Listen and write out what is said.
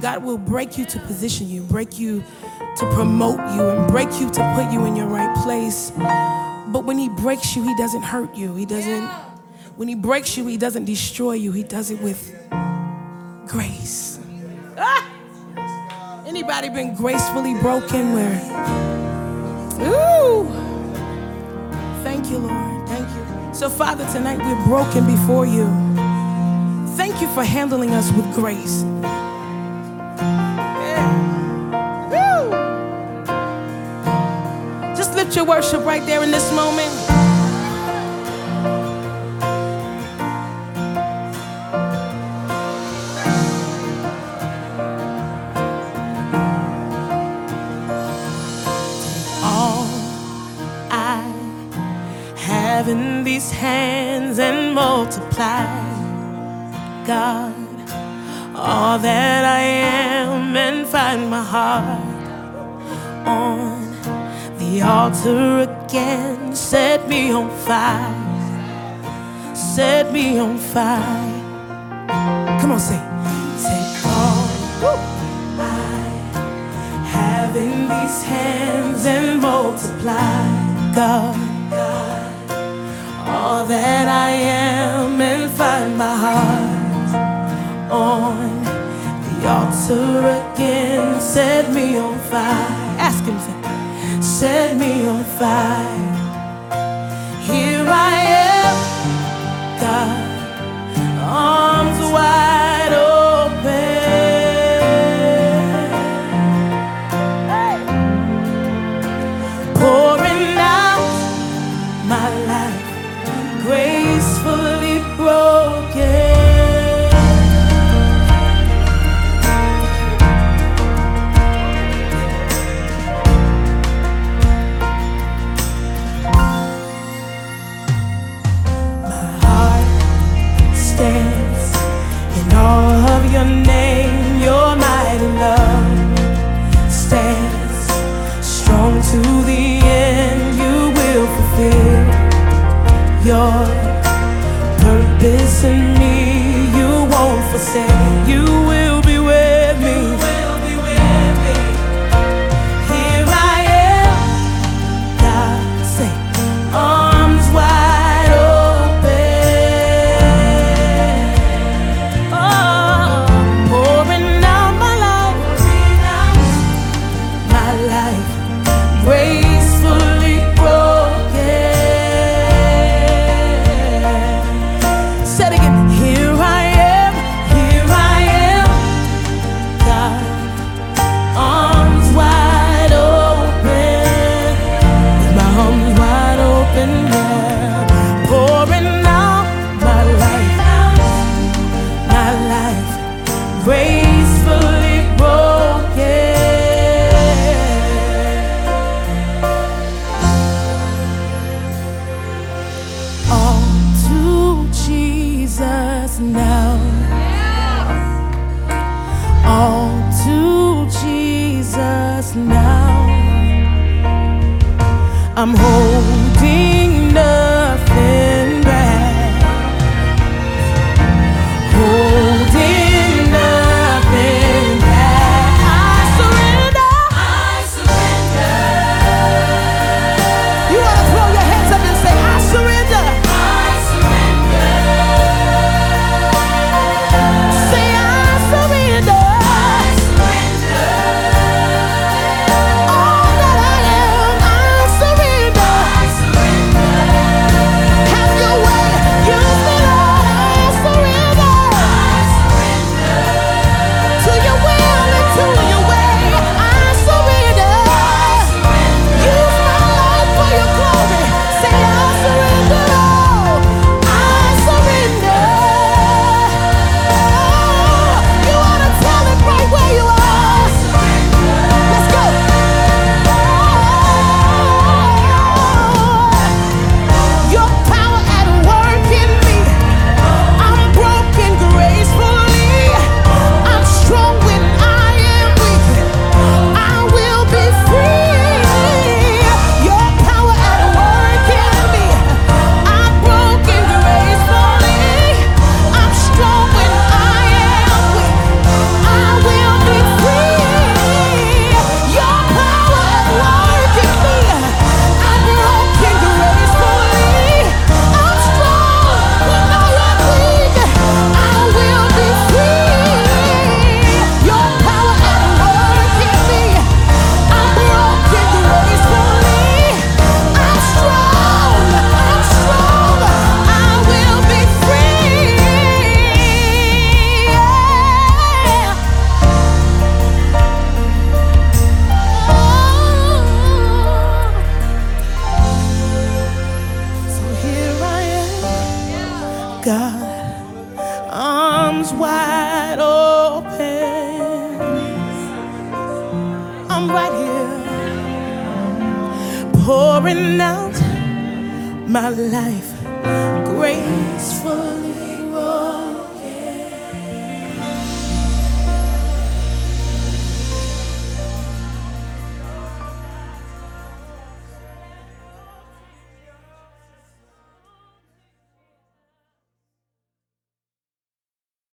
God will break you to position you, break you to promote you, and break you to put you in your right place. But when he breaks you, he doesn't hurt you. When he breaks you, he doesn't destroy you. He does it with grace. Anybody been gracefully broken where? Ooh. Thank you, Lord. Thank you. So, Father, tonight we're broken before you. Thank you for handling us with grace. Yeah. Woo. Just lift your worship right there in this moment. In these hands and multiply, God, all that I am, and find my heart on the altar again. Set me on fire, set me on fire. Come on, sing. Take all I have in these hands and multiply, God, all that I am, and find my heart on the altar again. Set me on fire. Ask him, set me on fire. Here I am, God, arms wide open. Hey. Pouring out my life, gracefully broken. My heart stands in awe of your name. Your mighty love stands strong to the end. You will fulfill your purpose in me. You won't forsake. You will be with me. Here I am, God, say, arms wide open. Oh, pouring out my life, gracefully broken. Gracefully broken. All to Jesus now. All to Jesus now. I'm holding nothing back. Holding nothing back. I surrender. You want to throw your hands up and say, I surrender. Say, I surrender. All that I am, I surrender. arms wide open. I'm right here, pouring out my life gracefully.